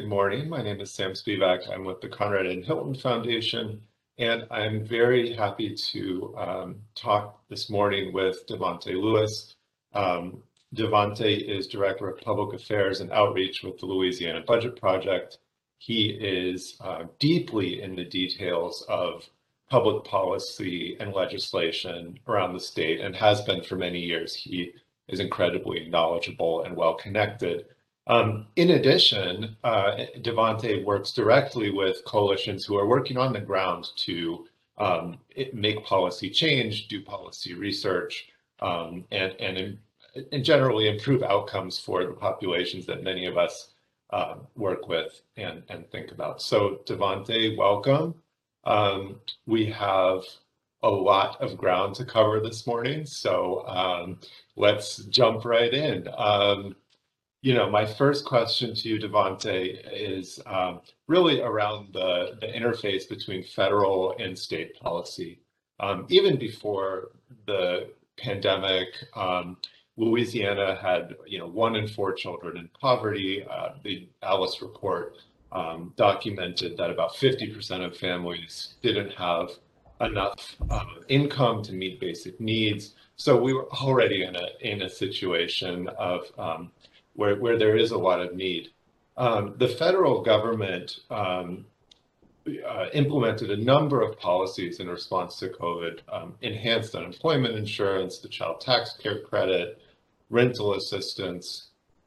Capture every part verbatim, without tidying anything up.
morning. My name is Sam Spivak. I'm with the Conrad and Hilton Foundation, and I'm very happy to um, talk this morning with Devonte Lewis. Um, Devonte is Director of Public Affairs and Outreach with the Louisiana Budget Project. He is uh, deeply in the details of public policy and legislation around the state and has been for many years. He is incredibly knowledgeable and well-connected. Um, in addition, uh, Devonte works directly with coalitions who are working on the ground to um, it, make policy change, do policy research, um, and, and, and generally improve outcomes for the populations that many of us uh, work with and, and think about. So Devonte, welcome. Um, we have a lot of ground to cover this morning, so um, let's jump right in. Um, You know, my first question to you, Devonte, is um, really around the, the interface between federal and state policy. Um, even before the pandemic, um, Louisiana had, you know, one in four children in poverty. Uh, the Alice report um, documented that about fifty percent of families didn't have enough um, income to meet basic needs. So we were already in a in a situation of um, where, where there is a lot of need. Um, the federal government um, uh, implemented a number of policies in response to COVID, um, enhanced unemployment insurance, the child tax care credit, rental assistance.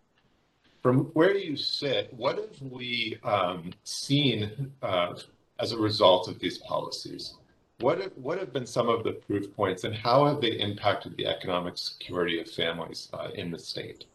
From where you sit, what have we um, seen uh, as a result of these policies? What have, what have been some of the proof points, and how have they impacted the economic security of families uh, in the state?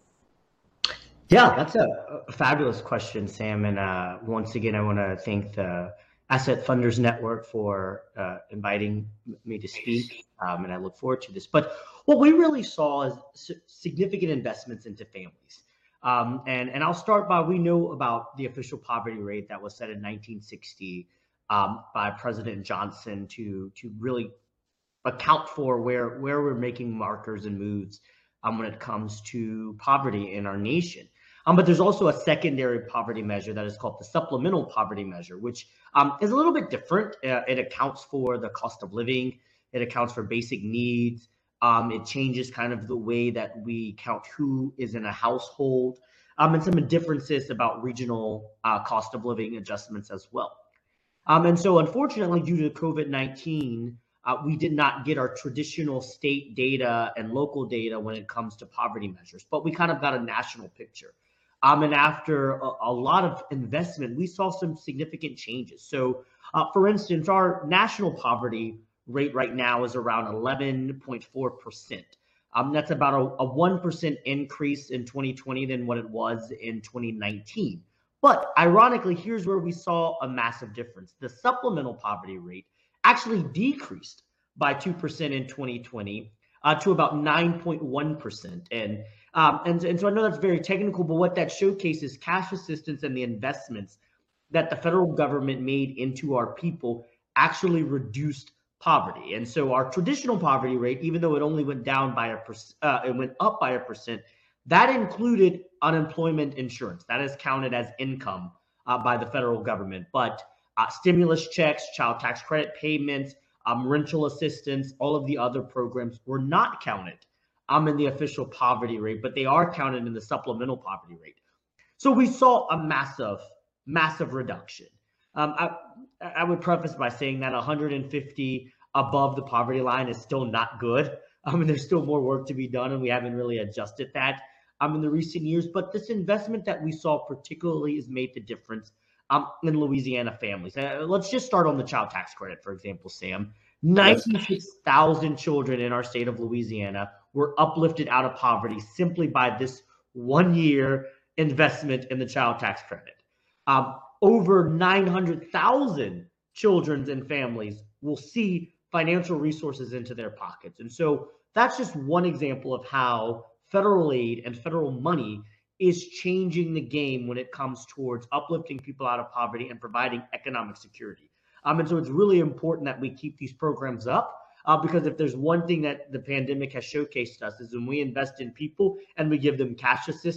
Yeah, that's a, a fabulous question, Sam. And uh, once again, I want to thank the Asset Funders Network for uh, inviting me to speak, um, and I look forward to this. But what we really saw is significant investments into families. Um, and, and I'll start by, we know about the official poverty rate that was set in nineteen sixty um, by President Johnson to, to really account for where, where we're making markers and moves um, when it comes to poverty in our nation. Um, but there's also a secondary poverty measure that is called the supplemental poverty measure, which um, is a little bit different. Uh, it accounts for the cost of living. It accounts for basic needs. Um, it changes kind of the way that we count who is in a household, um, and some differences about regional uh, cost of living adjustments as well. Um, and so unfortunately, due to COVID nineteen, uh, we did not get our traditional state data and local data when it comes to poverty measures, but we kind of got a national picture. Um, and after a, a lot of investment, we saw some significant changes. So, uh, for instance, our national poverty rate right now is around eleven point four percent. Um, that's about a, a one percent increase in twenty twenty than what it was in twenty nineteen. But ironically, here's where we saw a massive difference. The supplemental poverty rate actually decreased by two percent in twenty twenty uh, to about nine point one percent. And Um, and, and so I know that's very technical, but what that showcases cash assistance and the investments that the federal government made into our people actually reduced poverty. And so our traditional poverty rate, even though it only went down by a percent, uh, it went up by a percent, that included unemployment insurance. That is counted as income uh, by the federal government. But uh, stimulus checks, child tax credit payments, um, rental assistance, all of the other programs were not counted I'm in the official poverty rate, but they are counted in the supplemental poverty rate. So we saw a massive, massive reduction. Um, I, I would preface by saying that one hundred fifty above the poverty line is still not good. I mean, there's still more work to be done, and we haven't really adjusted that um, in the recent years. But this investment that we saw particularly has made the difference um, in Louisiana families. Uh, let's just start on the child tax credit, for example, Sam. ninety-six thousand children in our state of Louisiana were uplifted out of poverty simply by this one year investment in the child tax credit. Um, over nine hundred thousand children and families will see financial resources into their pockets. And so that's just one example of how federal aid and federal money is changing the game when it comes towards uplifting people out of poverty and providing economic security. Um, and so it's really important that we keep these programs up uh, because if there's one thing that the pandemic has showcased us is when we invest in people and we give them cash assistance,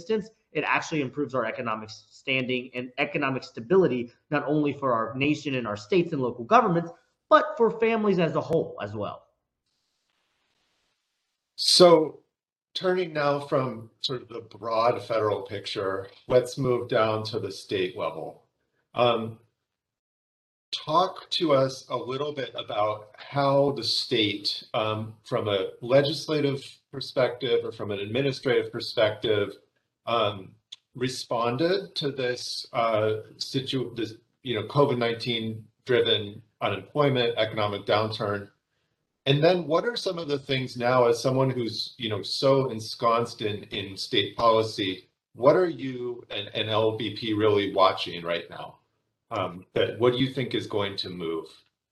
it actually improves our economic standing and economic stability, not only for our nation and our states and local governments, but for families as a whole as well. So turning now from sort of the broad federal picture, let's move down to the state level. Um, talk to us a little bit about how the state, um, from a legislative perspective or from an administrative perspective, um, responded to this uh, situ this you know COVID nineteen driven unemployment, economic downturn. And then what are some of the things now, as someone who's, you know, so ensconced in, in state policy, what are you and, and L B P really watching right now? Um, that what do you think is going to move?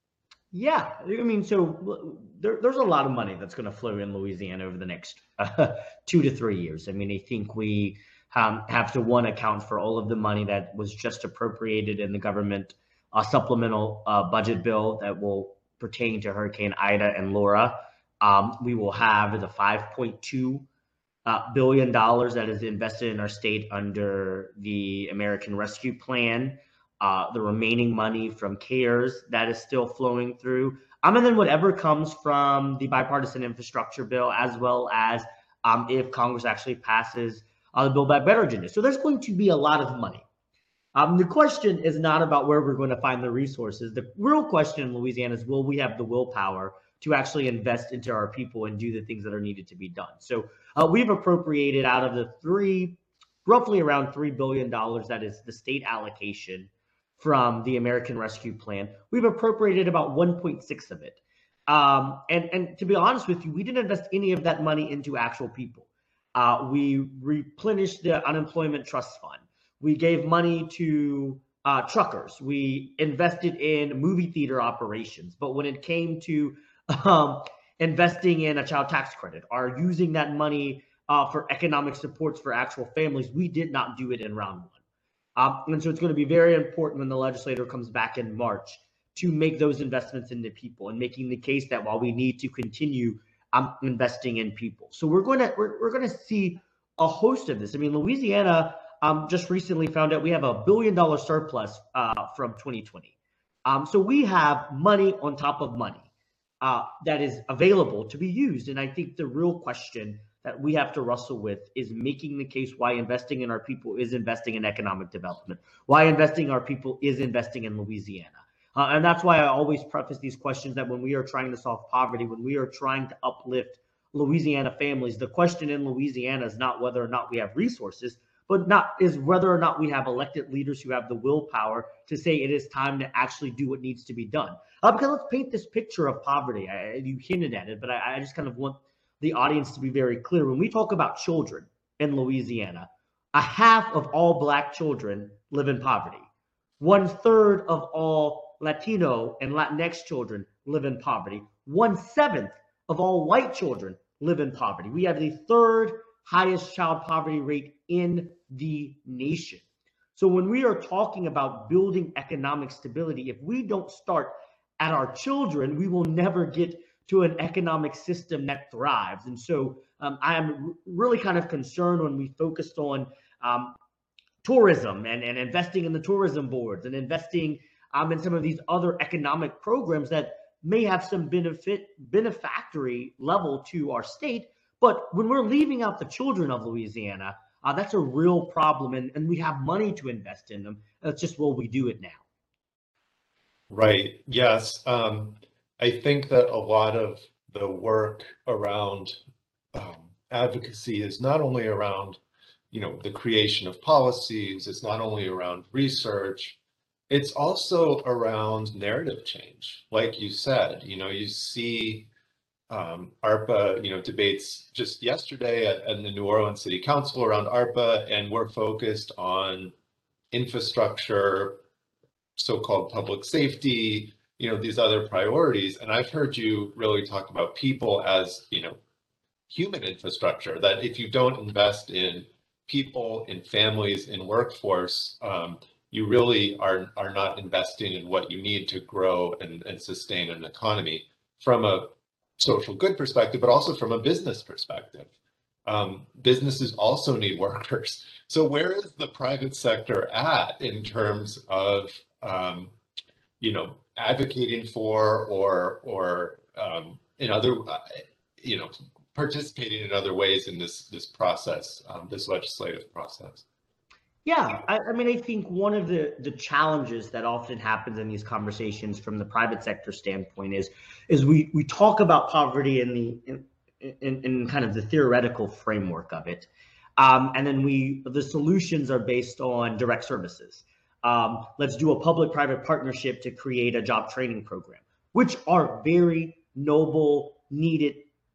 Yeah, I mean, so there, there's a lot of money that's going to flow in Louisiana over the next uh, two to three years. I mean, I think we um, have to, one, account for all of the money that was just appropriated in the government uh, supplemental uh, budget bill that will pertain to Hurricane Ida and Laura. Um, we will have the five point two uh, billion dollars that is invested in our state under the American Rescue Plan. Uh, the remaining money from CARES that is still flowing through. Um, and then whatever comes from the bipartisan infrastructure bill, as well as um, if Congress actually passes uh, the Build Back Better agenda. So there's going to be a lot of money. Um, the question is not about where we're going to find the resources. The real question in Louisiana is, will we have the willpower to actually invest into our people and do the things that are needed to be done? So uh, we've appropriated out of the three, roughly around three billion dollars, that is the state allocation from the American Rescue Plan. We've appropriated about one point six of it. Um, and, and to be honest with you, we didn't invest any of that money into actual people. Uh, we replenished the unemployment trust fund. We gave money to uh, truckers. We invested in movie theater operations. But when it came to um, investing in a child tax credit or using that money uh, for economic supports for actual families, we did not do it in round one. Um, and so it's going to be very important when the legislator comes back in March to make those investments into people and making the case that while we need to continue um, investing in people. So we're going to we're, we're going to see a host of this. I mean, Louisiana um, just recently found out we have a billion dollar surplus uh, from twenty twenty. Um, so we have money on top of money uh, that is available to be used. And I think the real question that we have to wrestle with is making the case why investing in our people is investing in economic development, why investing in our people is investing in Louisiana. Uh, and that's why I always preface these questions that when we are trying to solve poverty, when we are trying to uplift Louisiana families, the question in Louisiana is not whether or not we have resources, but not is whether or not we have elected leaders who have the willpower to say it is time to actually do what needs to be done. Uh, because let's paint this picture of poverty. I, you hinted at it, but I, I just kind of want the audience to be very clear. When we talk about children in Louisiana, a half of all Black children live in poverty. One third of all Latino and Latinx children live in poverty. One seventh of all white children live in poverty. We have the third highest child poverty rate in the nation. So when we are talking about building economic stability, if we don't start at our children, we will never get to an economic system that thrives. And so um, I am really kind of concerned when we focused on um, tourism and, and investing in the tourism boards and investing um, in some of these other economic programs that may have some benefit, benefactory level to our state. But when we're leaving out the children of Louisiana, uh, that's a real problem. And, and we have money to invest in them. It's just, will we do it now? Right. Yes. Um, I think that a lot of the work around um, advocacy is not only around, you know, the creation of policies, it's not only around research, it's also around narrative change. Like you said, you know, you see um, ARPA, you know, debates just yesterday at, at the New Orleans City Council around ARPA, and we're focused on infrastructure, so-called public safety, you know, these other priorities. And I've heard you really talk about people as, you know, human infrastructure, that if you don't invest in people, in families, in workforce, um, you really are, are not investing in what you need to grow and, and sustain an economy from a social good perspective, but also from a business perspective. um, businesses also need workers. So where is the private sector at in terms of, um, you know, advocating for or or um, in other, uh, you know, participating in other ways in this this process, um, this legislative process? Yeah, I, I mean, I think one of the the challenges that often happens in these conversations from the private sector standpoint is is we we talk about poverty in the in, in, in kind of the theoretical framework of it, um, and then we the solutions are based on direct services. Um, let's do a public-private partnership to create a job training program, which are very noble, needed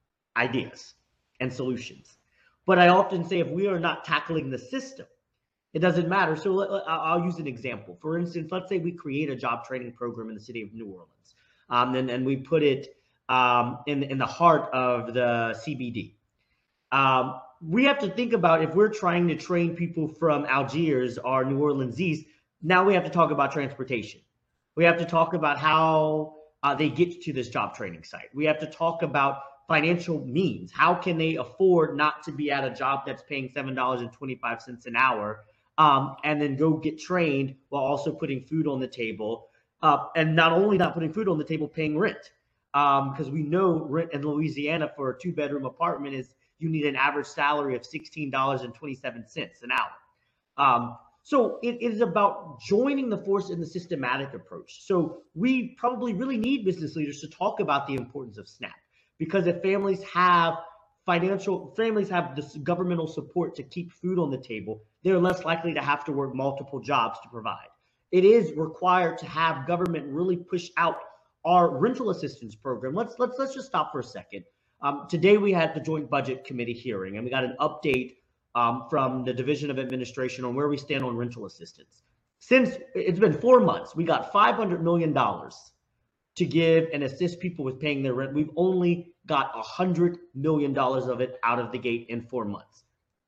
ideas and solutions. But I often say if we are not tackling the system, it doesn't matter. So I'll use an example. For instance, let's say we create a job training program in the city of New Orleans, um, and, and we put it um, in, in the heart of the C B D. Um, we have to think about if we're trying to train people from Algiers or New Orleans East, now we have to talk about transportation. We have to talk about how uh, they get to this job training site. We have to talk about financial means. How can they afford not to be at a job that's paying seven dollars and twenty-five cents an hour um, and then go get trained while also putting food on the table, uh, and not only not putting food on the table, paying rent. Because um, we know rent in Louisiana for a two-bedroom apartment is you need an average salary of sixteen dollars and twenty-seven cents an hour. Um, so it, it is about joining the force in the systematic approach. So we probably really need business leaders to talk about the importance of SNAP, because if families have financial families have this governmental support to keep food on the table, they're less likely to have to work multiple jobs to provide. It is required to have government really push out our rental assistance program. Let's let's let's just stop for a second. Um, today we had the Joint Budget Committee hearing, and we got an update um, from the Division of Administration on where we stand on rental assistance. Since it's been four months, we got five hundred million dollars to give and assist people with paying their rent. We've only got one hundred million dollars of it out of the gate in four months.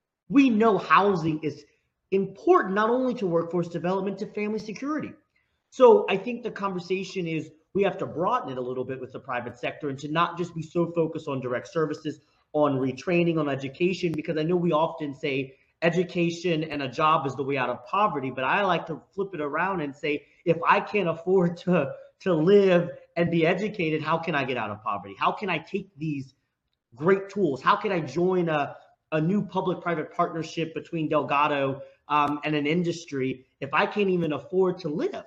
We know housing is important not only to workforce development, to family security. So I think the conversation is we have to broaden it a little bit with the private sector and to not just be so focused on direct services, on retraining, on education, because I know we often say education and a job is the way out of poverty, but I like to flip it around and say, if I can't afford to, to live and be educated, how can I get out of poverty? How can I take these great tools? How can I join a, a new public-private partnership between Delgado um, and an industry if I can't even afford to live?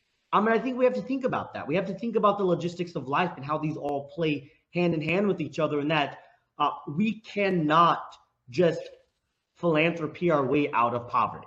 I mean, I think we have to think about that. We have to think about the logistics of life and how these all play hand in hand with each other, and that uh, we cannot just philanthropy our way out of poverty.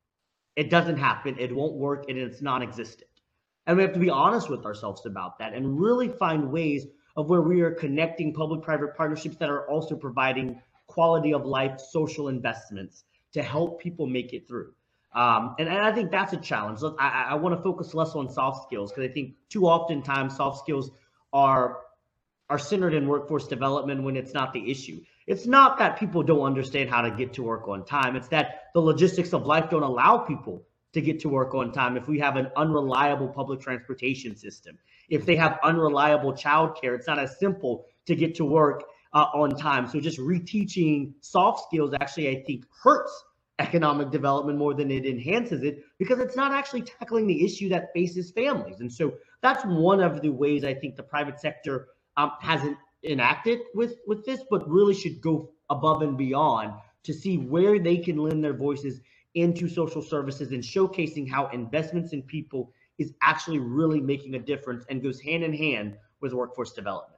It doesn't happen. It won't work, and it's non-existent. And we have to be honest with ourselves about that and really find ways of where we are connecting public-private partnerships that are also providing quality of life social investments to help people make it through. Um, and, and I think that's a challenge. Look, I, I want to focus less on soft skills because I think too often times soft skills are are centered in workforce development when it's not the issue. It's not that people don't understand how to get to work on time. It's that the logistics of life don't allow people to get to work on time. If we have an unreliable public transportation system, if they have unreliable childcare, it's not as simple to get to work uh, on time. So just reteaching soft skills actually, I think, hurts economic development more than it enhances it, because it's not actually tackling the issue that faces families. And so that's one of the ways I think the private sector um, hasn't enacted with, with this, but really should go above and beyond to see where they can lend their voices into social services and showcasing how investments in people is actually really making a difference and goes hand in hand with workforce development.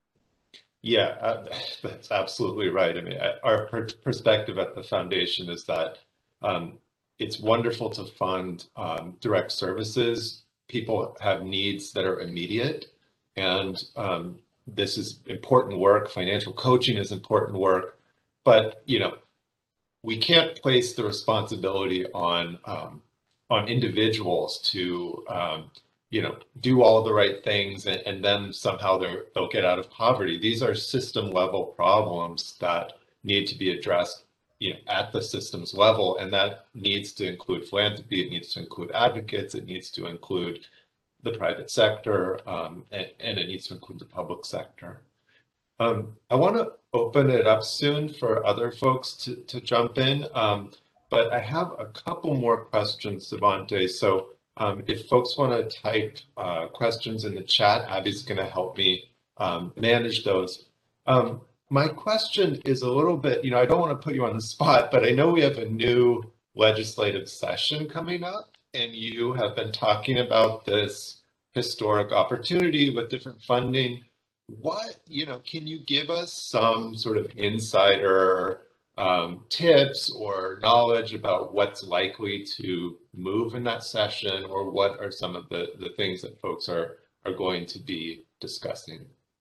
Yeah, uh, that's absolutely right. I mean, our per perspective at the foundation is that um, it's wonderful to fund um, direct services. People have needs that are immediate, and um, this is important work. Financial coaching is important work, but you know, we can't place the responsibility on um, on individuals to um, you know, do all the right things and, and then somehow they're, they'll get out of poverty. These are system level problems that need to be addressed, you know, at the systems level, and that needs to include philanthropy, it needs to include advocates, it needs to include the private sector, um, and, and it needs to include the public sector. Um, I want to open it up soon for other folks to, to jump in, um, but I have a couple more questions, Devante. So um, if folks want to type uh, questions in the chat, Abby's going to help me um, manage those. Um, my question is a little bit, you know, I don't want to put you on the spot, but I know we have a new legislative session coming up, and you have been talking about this historic opportunity with different funding. What, you know, can you give us some sort of insider um, tips or knowledge about what's likely to move in that session, or what are some of the, the things that folks are, are going to be discussing?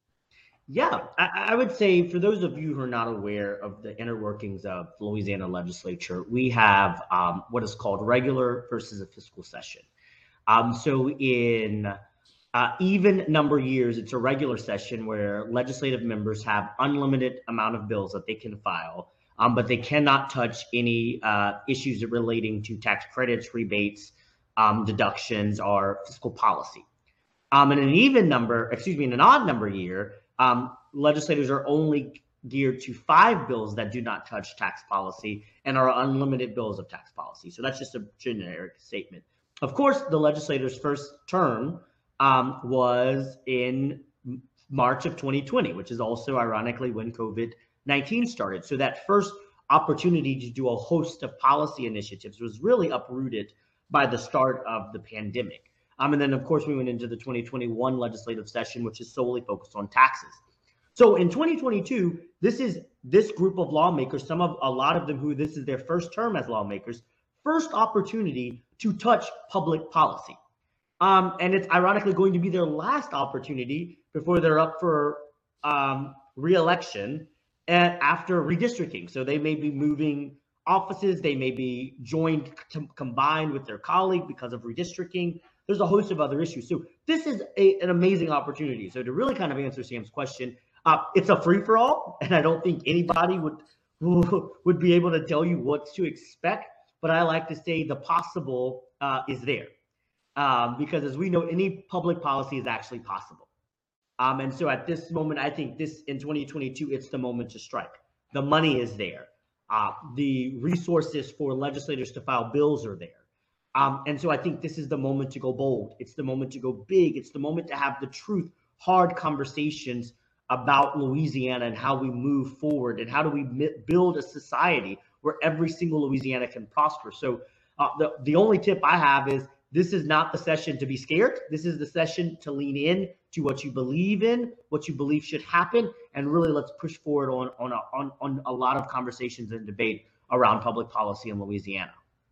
Yeah, I, I would say for those of you who are not aware of the inner workings of the Louisiana legislature, we have um, what is called regular versus a fiscal session. Um, so in uh, even number years, it's a regular session where legislative members have unlimited amount of bills that they can file, um, but they cannot touch any uh, issues relating to tax credits, rebates, um, deductions, or fiscal policy. Um, in an even number, excuse me, in an odd number year, um, legislators are only geared to five bills that do not touch tax policy and are unlimited bills of tax policy. So that's just a generic statement. Of course, the legislator's first term um, was in March of twenty twenty, which is also ironically when COVID nineteen started. So that first opportunity to do a host of policy initiatives was really uprooted by the start of the pandemic. Um, and then, of course, we went into the twenty twenty-one legislative session, which is solely focused on taxes. So in twenty twenty-two, this is this group of lawmakers, some of a lot of them who this is their first term as lawmakers, first opportunity to touch public policy. Um, and it's ironically going to be their last opportunity before they're up for um, re-election and after redistricting. So they may be moving offices, they may be joined, combined with their colleague because of redistricting. There's a host of other issues. So this is a, an amazing opportunity. So to really kind of answer Sam's question, uh, it's a free-for-all, and I don't think anybody would would be able to tell you what to expect. But I like to say the possible uh, is there, um, because as we know, any public policy is actually possible. Um, and so at this moment, I think this in twenty twenty-two, it's the moment to strike. The money is there. Uh, the resources for legislators to file bills are there. Um, and so I think this is the moment to go bold. It's the moment to go big. It's the moment to have the truth, hard conversations about Louisiana and how we move forward and how do we build a society where every single Louisiana can prosper. So uh, the, the only tip I have is this is not the session to be scared. This is the session to lean in to what you believe in, what you believe should happen, and really let's push forward on, on, a, on, on a lot of conversations and debate around public policy in Louisiana.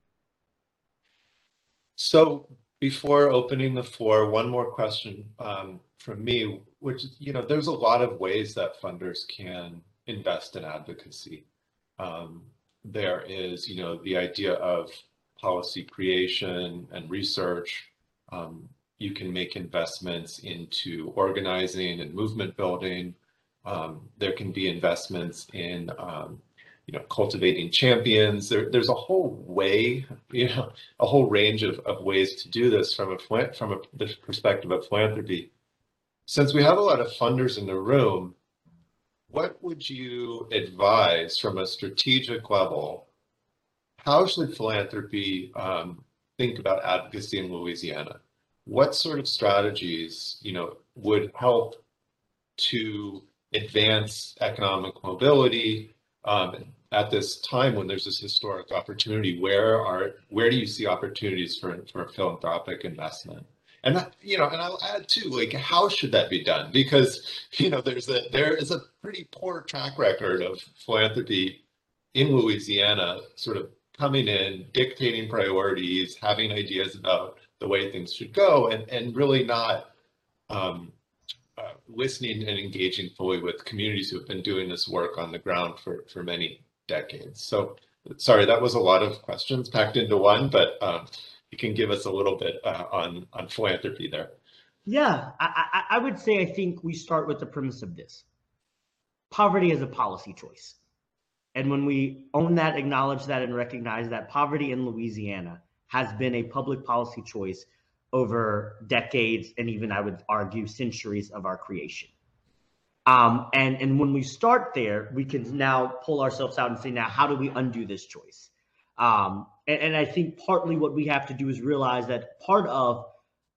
So before opening the floor, one more question um, from me, which, you know, there's a lot of ways that funders can invest in advocacy. Um, there is, you know, the idea of policy creation and research. Um, you can make investments into organizing and movement building. Um, there can be investments in um, you know, cultivating champions. There, there's a whole way, you know, a whole range of, of ways to do this from a from a the perspective of philanthropy. Since we have a lot of funders in the room, what would you advise from a strategic level? How should philanthropy um, think about advocacy in Louisiana? What sort of strategies, you know, would help to advance economic mobility? Um, at this time when there's this historic opportunity, where are where do you see opportunities for for philanthropic investment? And that, you know, and I'll add too, like, how should that be done? Because, you know, there's a there is a pretty poor track record of philanthropy in Louisiana, sort of coming in, dictating priorities, having ideas about the way things should go, and and really not um, Uh, listening and engaging fully with communities who have been doing this work on the ground for, for many decades. So sorry, that was a lot of questions packed into one, but um, you can give us a little bit uh, on, on philanthropy there. Yeah, I, I, I would say I think we start with the premise of this. Poverty is a policy choice. And when we own that, acknowledge that, and recognize that poverty in Louisiana has been a public policy choice over decades and even, I would argue, centuries of our creation. Um, and, and when we start there, we can now pull ourselves out and say, now, how do we undo this choice? Um, and, and I think partly what we have to do is realize that part of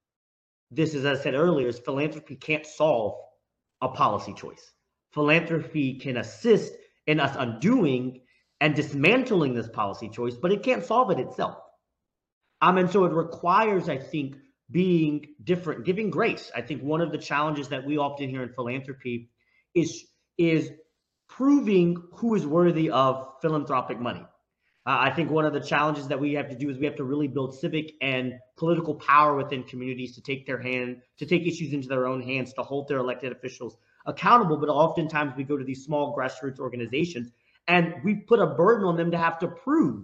this, as I said earlier, is philanthropy can't solve a policy choice. Philanthropy can assist in us undoing and dismantling this policy choice, but it can't solve it itself. Um, and so it requires, I think, being different, giving grace. I think one of the challenges that we often hear in philanthropy is, is proving who is worthy of philanthropic money. Uh, I think one of the challenges that we have to do is we have to really build civic and political power within communities to take their hand, to take issues into their own hands, to hold their elected officials accountable. But oftentimes we go to these small grassroots organizations and we put a burden on them to have to prove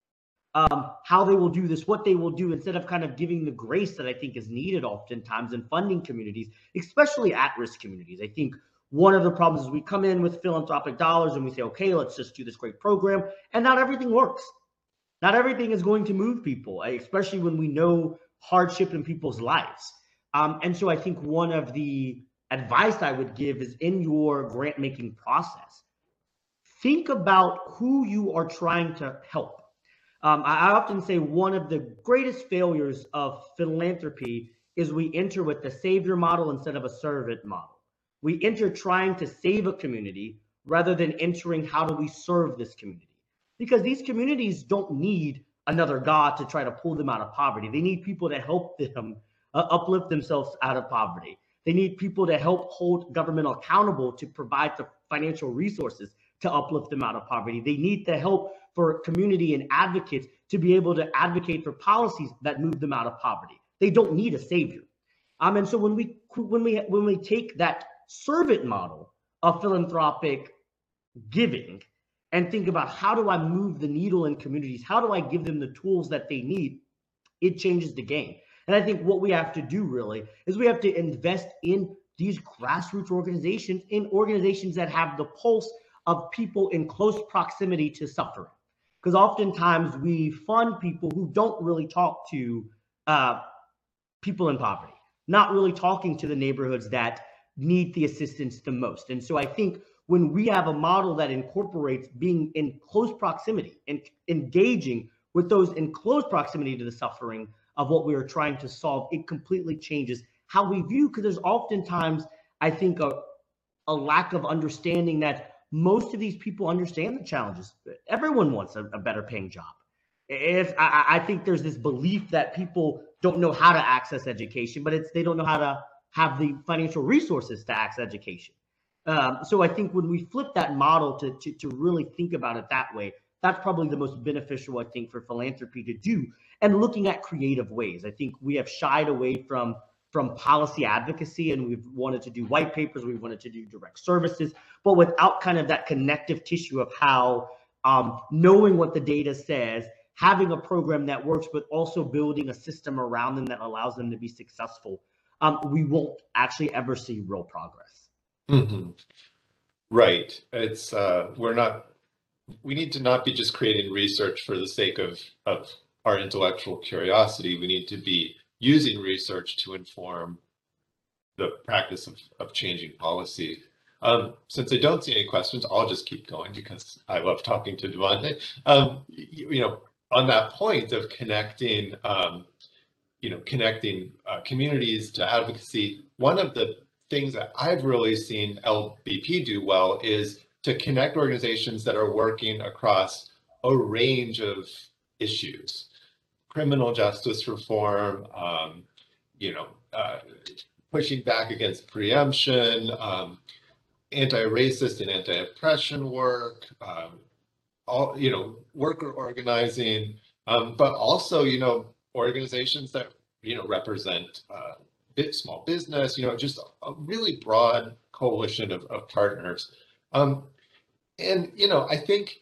um, how they will do this, what they will do, instead of kind of giving the grace that I think is needed oftentimes in funding communities, especially at-risk communities. I think one of the problems is we come in with philanthropic dollars and we say, okay, let's just do this great program. And not everything works. Not everything is going to move people, especially when we know hardship in people's lives. Um, and so I think one of the advice I would give is in your grant making process, think about who you are trying to help. Um, I often say one of the greatest failures of philanthropy is we enter with the savior model instead of a servant model. We enter trying to save a community rather than entering how do we serve this community? Because these communities don't need another God to try to pull them out of poverty. They need people to help them uh, uplift themselves out of poverty. They need people to help hold government accountable to provide the financial resources to uplift them out of poverty. They need the help for community and advocates to be able to advocate for policies that move them out of poverty. They don't need a savior. Um, and so when we when we when we take that servant model of philanthropic giving and think about how do I move the needle in communities, how do I give them the tools that they need, it changes the game. And I think what we have to do really is we have to invest in these grassroots organizations, in organizations that have the pulse of people in close proximity to suffering. Because oftentimes we fund people who don't really talk to uh, people in poverty, not really talking to the neighborhoods that need the assistance the most. And so I think when we have a model that incorporates being in close proximity and engaging with those in close proximity to the suffering of what we are trying to solve, it completely changes how we view, because there's oftentimes, I think, a, a lack of understanding that most of these people understand the challenges. Everyone wants a, a better paying job. If I, I think there's this belief that people don't know how to access education, but it's they don't know how to have the financial resources to access education. Um, so I think when we flip that model to, to, to really think about it that way, that's probably the most beneficial, I think, for philanthropy to do. And looking at creative ways, I think we have shied away from, from policy advocacy, and we've wanted to do white papers, we've wanted to do direct services, but without kind of that connective tissue of how um, knowing what the data says, having a program that works, but also building a system around them that allows them to be successful, um, we won't actually ever see real progress. Mm-hmm. Right. It's uh, we're not. We need to not be just creating research for the sake of of our intellectual curiosity. We need to be using research to inform the practice of, of changing policy. Um, since I don't see any questions, I'll just keep going because I love talking to Devonte. Um, you, you know, on that point of connecting, um, you know, connecting uh, communities to advocacy, one of the things that I've really seen L B P do well is to connect organizations that are working across a range of issues. Criminal justice reform, um, you know, uh, pushing back against preemption, um, anti-racist and anti-oppression work, um, all, you know, worker organizing, um, but also, you know, organizations that, you know, represent uh, small business, you know, just a, a really broad coalition of, of partners. Um, and, you know, I think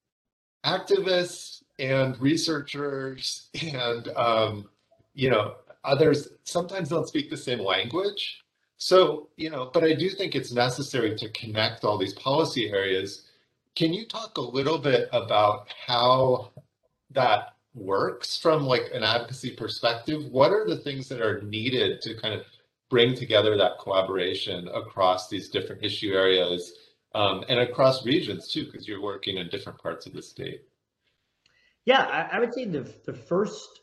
activists and researchers and, um, you know, others sometimes don't speak the same language. So, you know, but I do think it's necessary to connect all these policy areas. Can you talk a little bit about how that works from like an advocacy perspective? What are the things that are needed to kind of bring together that collaboration across these different issue areas um, and across regions too, because you're working in different parts of the state. Yeah, I, I would say the the first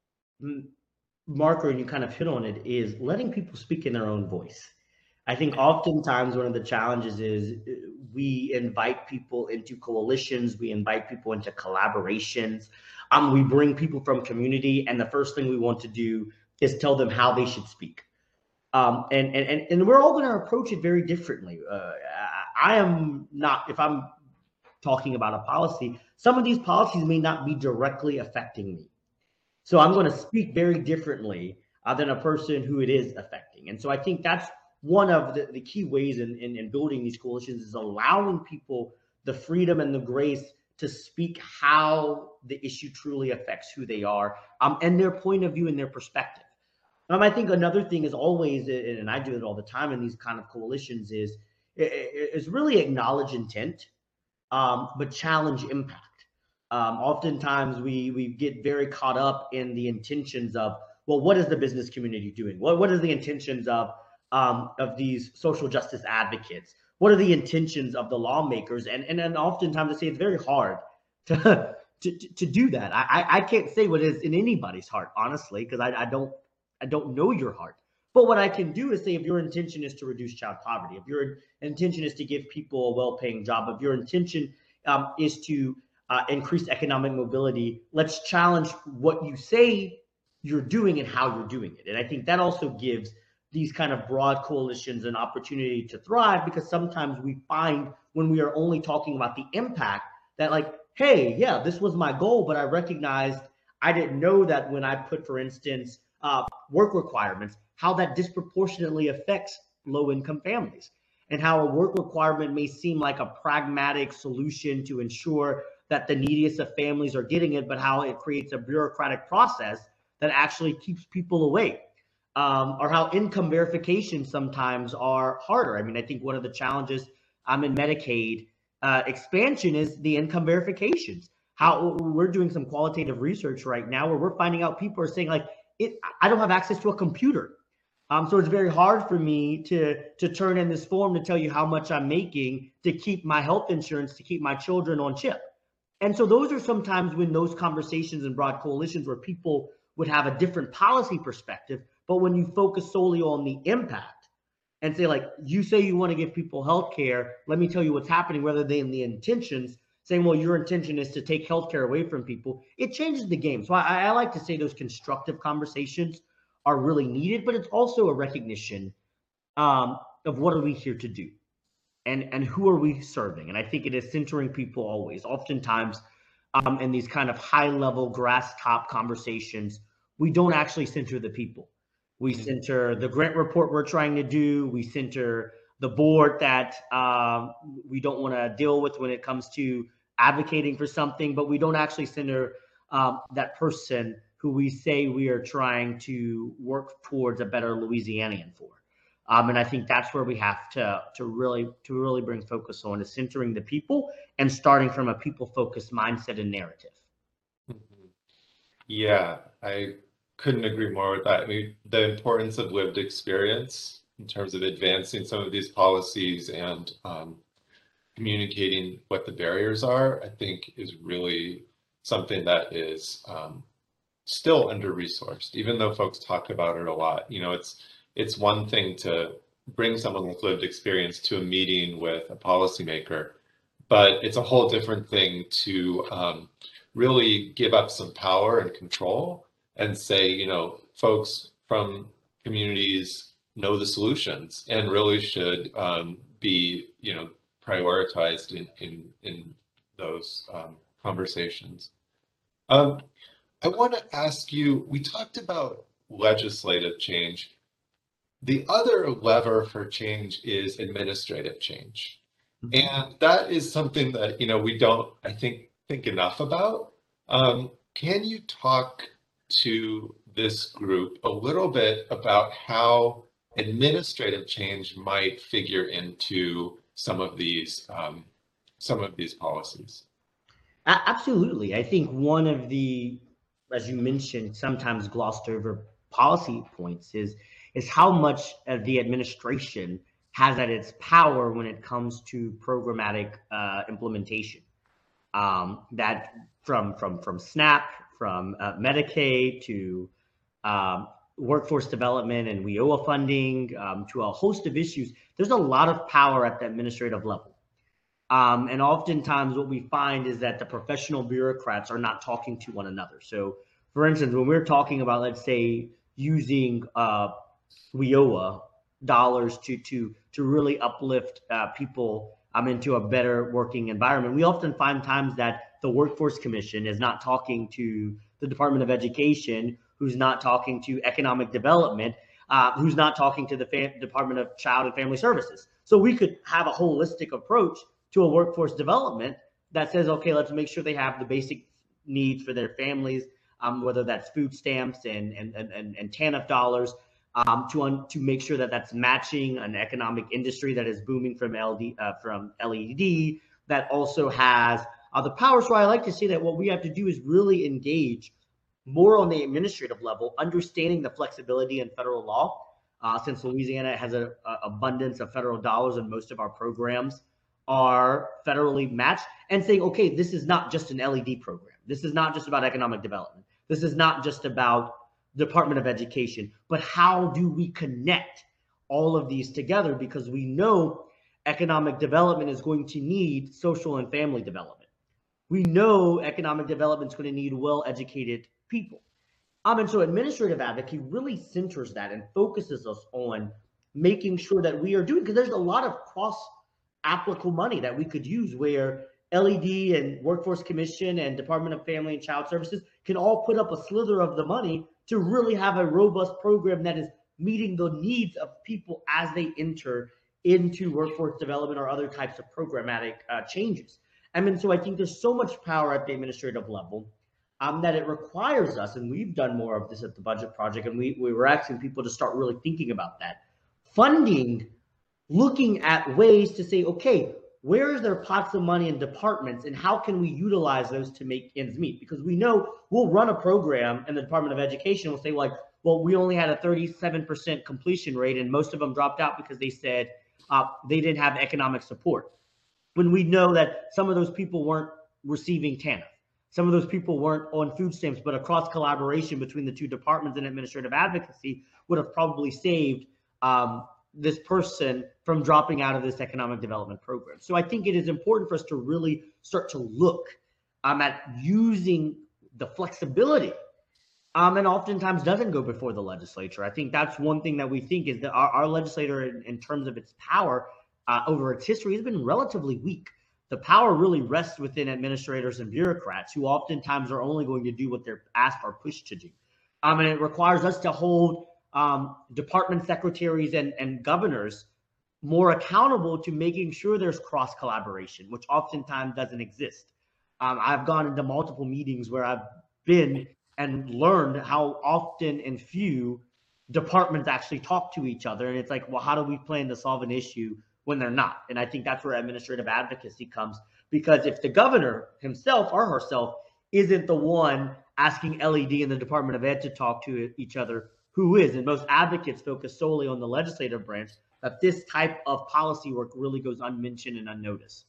marker, and you kind of hit on it, is letting people speak in their own voice. I think oftentimes one of the challenges is we invite people into coalitions, we invite people into collaborations, um, we bring people from community, and the first thing we want to do is tell them how they should speak. Um, and, and, and we're all going to approach it very differently. Uh, I am not, if I'm talking about a policy, some of these policies may not be directly affecting me. So I'm going to speak very differently uh, than a person who it is affecting. And so I think that's one of the, the key ways in, in, in building these coalitions, is allowing people the freedom and the grace to speak how the issue truly affects who they are, um, and their point of view and their perspective. Um, I think another thing is always, and I do it all the time in these kind of coalitions, is is really acknowledge intent, um, but challenge impact. Um, oftentimes we we get very caught up in the intentions of, well, what is the business community doing? What what is the intentions of um, of these social justice advocates? What are the intentions of the lawmakers? And and then oftentimes I say it's very hard to to, to do that. I I can't say what is in anybody's heart, honestly, because I, I don't I don't know your heart. But what I can do is say, if your intention is to reduce child poverty, if your intention is to give people a well-paying job, if your intention um, is to uh, increase economic mobility, let's challenge what you say you're doing and how you're doing it. And I think that also gives these kind of broad coalitions an opportunity to thrive, because sometimes we find when we are only talking about the impact that, like, hey, yeah, this was my goal, but I recognized I didn't know that when I put, for instance, uh, work requirements, how that disproportionately affects low-income families, and how a work requirement may seem like a pragmatic solution to ensure that the neediest of families are getting it, but how it creates a bureaucratic process that actually keeps people away. Um, or how income verifications sometimes are harder. I mean, I think one of the challenges um, in Medicaid uh, expansion is the income verifications. How we're doing some qualitative research right now where we're finding out people are saying, like, it, I don't have access to a computer. Um, so it's very hard for me to, to turn in this form to tell you how much I'm making to keep my health insurance, to keep my children on chip. And so those are sometimes when those conversations and broad coalitions where people would have a different policy perspective. But when you focus solely on the impact and say, like, you say you want to give people health care, let me tell you what's happening, rather than the intentions, saying, well, your intention is to take health care away from people, it changes the game. So I, I like to say those constructive conversations are really needed, but it's also a recognition um, of what are we here to do, and, and who are we serving? And I think it is centering people always. Oftentimes um, in these kind of high level grass top conversations, we don't actually center the people. We center the grant report we're trying to do. We center the board that um, we don't want to deal with when it comes to advocating for something, but we don't actually center um, that person who we say we are trying to work towards a better Louisianian for. Um, and I think that's where we have to to really to really bring focus on, is centering the people and starting from a people-focused mindset and narrative. Mm-hmm. Yeah, I couldn't agree more with that. I mean, the importance of lived experience in terms of advancing some of these policies and um, communicating what the barriers are, I think is really something that is um, still under-resourced, even though folks talk about it a lot. You know, it's it's one thing to bring someone with lived experience to a meeting with a policymaker, but it's a whole different thing to um, really give up some power and control and say, you know, folks from communities know the solutions and really should um, be, you know, prioritized in in in those um, conversations. Um, I want to ask you, we talked about legislative change. The other lever for change is administrative change. Mm-hmm. And that is something that, you know, we don't, I think, think enough about. Um, can you talk to this group a little bit about how administrative change might figure into some of these um, some of these policies? Absolutely. I think one of the, as you mentioned, sometimes glossed over policy points is, is how much of the administration has at its power when it comes to programmatic uh, implementation. Um, that from from from SNAP, from uh, Medicaid to um, workforce development and W I O A funding, um, to a host of issues. There's a lot of power at the administrative level. Um, and oftentimes what we find is that the professional bureaucrats are not talking to one another. So for instance, when we're talking about, let's say, using uh, W I O A dollars to, to, to really uplift uh, people um, into a better working environment, we often find times that the Workforce Commission is not talking to the Department of Education, who's not talking to Economic Development, uh, who's not talking to the Fam- Department of Child and Family Services. So we could have a holistic approach to a workforce development that says, okay, let's make sure they have the basic needs for their families, um, whether that's food stamps and and and, and TANF dollars, um, to un- to make sure that that's matching an economic industry that is booming from L D uh, from L E D, that also has uh, the power. So I like to say that what we have to do is really engage more on the administrative level, understanding the flexibility in federal law, uh, since Louisiana has an abundance of federal dollars and most of our programs are federally matched, and saying, okay, this is not just an L E D program. This is not just about economic development. This is not just about Department of Education, but how do we connect all of these together? Because we know economic development is going to need social and family development. We know economic development is going to need well-educated people. Um, and so administrative advocacy really centers that and focuses us on making sure that we are doing, because there's a lot of cross applicable money that we could use where L E D and Workforce Commission and Department of Family and Child Services can all put up a slither of the money to really have a robust program that is meeting the needs of people as they enter into workforce development or other types of programmatic uh, changes. I mean, so I think there's so much power at the administrative level um, that it requires us, and we've done more of this at the Budget Project, and we, we were asking people to start really thinking about that. Funding, looking at ways to say, okay, where is there pots of money in departments and how can we utilize those to make ends meet? Because we know we'll run a program in the Department of Education, we'll say like, well, we only had a thirty-seven percent completion rate and most of them dropped out because they said uh, they didn't have economic support. When we know that some of those people weren't receiving TANF, some of those people weren't on food stamps, but a cross collaboration between the two departments and administrative advocacy would have probably saved um, this person from dropping out of this economic development program. So I think it is important for us to really start to look um, at using the flexibility, um, and oftentimes doesn't go before the legislature. I think that's one thing that we think is that our, our legislature, in, in terms of its power uh, over its history, has been relatively weak. The power really rests within administrators and bureaucrats who oftentimes are only going to do what they're asked or pushed to do. Um, and it requires us to hold Um, department secretaries and, and governors more accountable to making sure there's cross collaboration, which oftentimes doesn't exist. Um, I've gone into multiple meetings where I've been and learned how often and few departments actually talk to each other. And it's like, well, how do we plan to solve an issue when they're not? And I think that's where administrative advocacy comes, because if the governor himself or herself isn't the one asking L E D and the Department of Ed to talk to each other, who is? And most advocates focus solely on the legislative branch, that this type of policy work really goes unmentioned and unnoticed.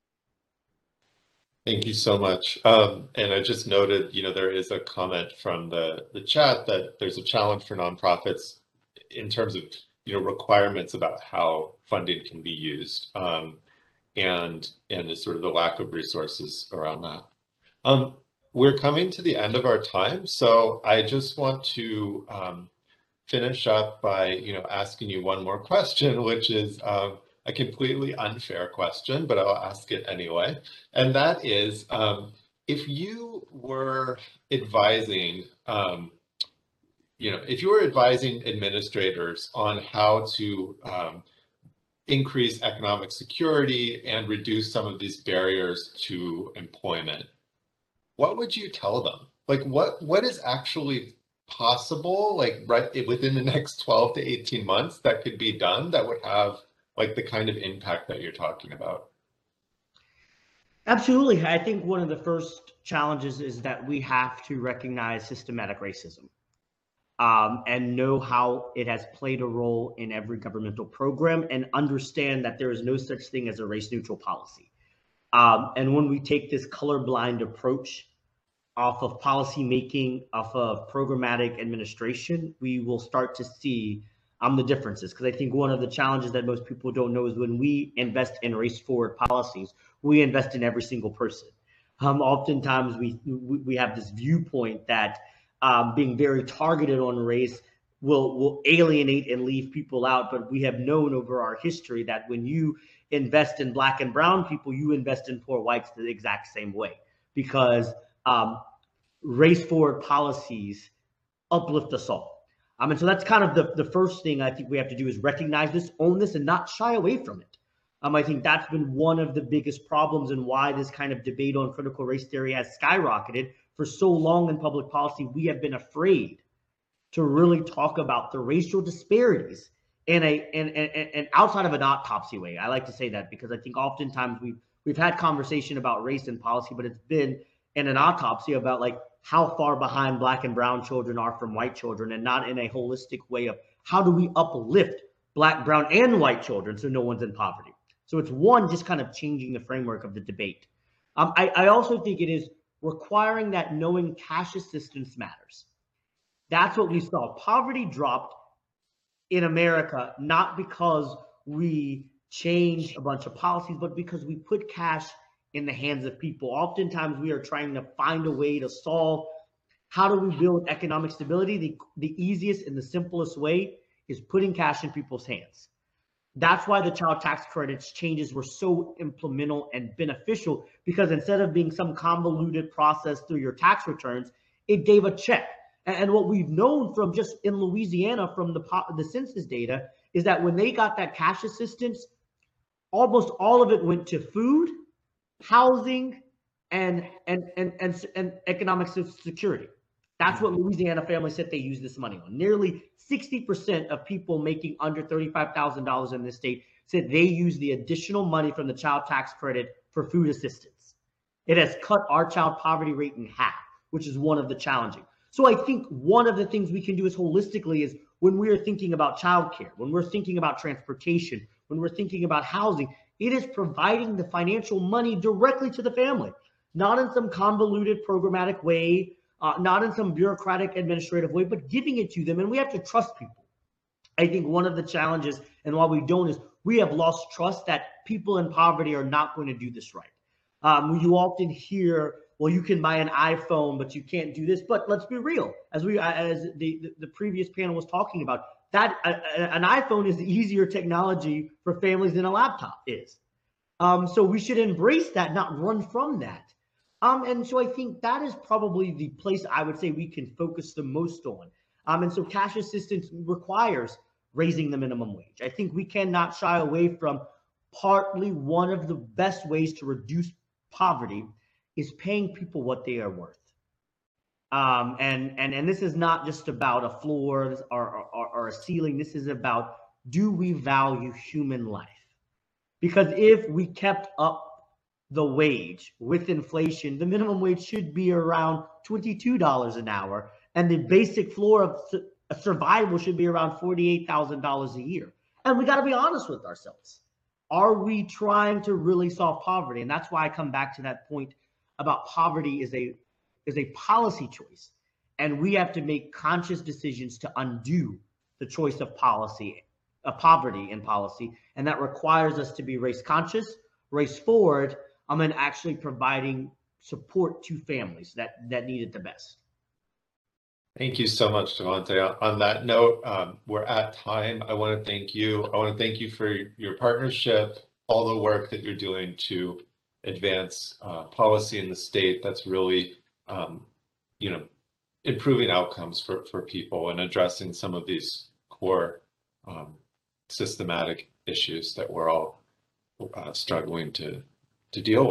Thank you so much. Um, and I just noted, you know, there is a comment from the, the chat that there's a challenge for nonprofits in terms of, you know, requirements about how funding can be used, um, and, and the sort of the lack of resources around that. Um, We're coming to the end of our time, so I just want to um, finish up by, you know, asking you one more question, which is um, a completely unfair question, but I'll ask it anyway. And that is, um, if you were advising, um, you know, if you were advising administrators on how to um, increase economic security and reduce some of these barriers to employment, what would you tell them? Like, what what is actually possible, like right within the next twelve to eighteen months that could be done that would have like the kind of impact that you're talking about? Absolutely. I think one of the first challenges is that we have to recognize systematic racism. um, and know how it has played a role in every governmental program, and understand that there is no such thing as a race neutral policy. Um, and when we take this colorblind approach off of policy making, off of programmatic administration, we will start to see um, the differences. Because I think one of the challenges that most people don't know is when we invest in race forward policies, we invest in every single person. Um, oftentimes we, we have this viewpoint that um, being very targeted on race will, will alienate and leave people out. But we have known over our history that when you invest in Black and brown people, you invest in poor whites the exact same way, because um, race forward policies uplift us all. Um, and so that's kind of the, the first thing I think we have to do is recognize this, own this, and not shy away from it. Um, I think that's been one of the biggest problems and why this kind of debate on critical race theory has skyrocketed for so long in public policy. We have been afraid to really talk about the racial disparities in a in, in, in outside of an autopsy way. I like to say that because I think oftentimes we've we've had conversation about race and policy, but it's been in an autopsy about like how far behind Black and brown children are from white children, and not in a holistic way of how do we uplift Black, brown, and white children so no one's in poverty. So it's one, just kind of changing the framework of the debate. Um, I, I also think it is requiring that knowing cash assistance matters. That's what we saw. Poverty dropped in America, not because we changed a bunch of policies, but because we put cash in the hands of people. Oftentimes we are trying to find a way to solve how do we build economic stability. The, the easiest and the simplest way is putting cash in people's hands. That's why the child tax credits changes were so implemental and beneficial, because instead of being some convoluted process through your tax returns, it gave a check. And what we've known from just in Louisiana from the, the census data is that when they got that cash assistance, almost all of it went to food, housing, and and and and, and economic security. That's what Louisiana families said they use this money on. Nearly sixty percent of people making under thirty-five thousand dollars in this state said they use the additional money from the child tax credit for food assistance. It has cut our child poverty rate in half, which is one of the challenging. So I think one of the things we can do is holistically is when we are thinking about childcare, when we're thinking about transportation, when we're thinking about housing, it is providing the financial money directly to the family, not in some convoluted programmatic way, uh, not in some bureaucratic administrative way, but giving it to them. And we have to trust people. I think one of the challenges and why we don't is we have lost trust that people in poverty are not going to do this right. Um, you often hear, well, you can buy an iPhone, but you can't do this. But let's be real, as we, as the, the, the previous panel was talking about, that uh, an iPhone is easier technology for families than a laptop is. Um, so we should embrace that, not run from that. Um, and so I think that is probably the place I would say we can focus the most on. Um, and so cash assistance requires raising the minimum wage. I think we cannot shy away from partly one of the best ways to reduce poverty is paying people what they are worth. Um, and, and, and this is not just about a floor or, or, or a ceiling. This is about, do we value human life? Because if we kept up the wage with inflation, the minimum wage should be around twenty-two dollars an hour. And the basic floor of su- survival should be around forty-eight thousand dollars a year. And we got to be honest with ourselves. Are we trying to really solve poverty? And that's why I come back to that point about poverty is a is a policy choice, and we have to make conscious decisions to undo the choice of policy, of poverty in policy, and that requires us to be race conscious, race forward, um, and actually providing support to families that that need it the best. Thank you so much, Devontae. On that note, um, we're at time. I want to thank you. I want to thank you for your partnership, all the work that you're doing to advance uh, policy in the state that's really, um, you know, improving outcomes for, for people and addressing some of these core um, systematic issues that we're all uh, struggling to, to deal with.